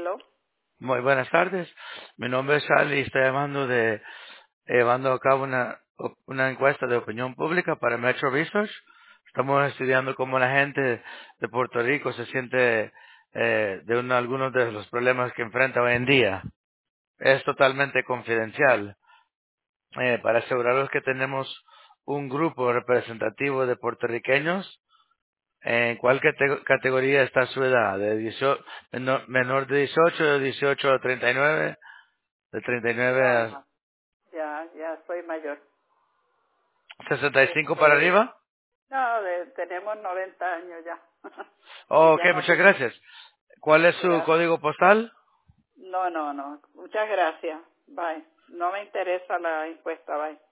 Hello. Muy buenas tardes. Mi nombre es Ali y estoy llevando a cabo una encuesta de opinión pública para Metro Research. Estamos estudiando cómo la gente de Puerto Rico se siente algunos de los problemas que enfrenta hoy en día. Es totalmente confidencial. Para asegurarnos que tenemos un grupo representativo de puertorriqueños. ¿En cuál categoría está su edad? ¿De 18, menor de 18, de 18 a 39? De 39 a Ya, ya soy mayor. 65 para arriba. No, tenemos 90 años ya. Y Oh, ok, ya no, muchas gracias. ¿Cuál es su gracias. código postal? No. Muchas gracias. Bye. No me interesa la encuesta, bye.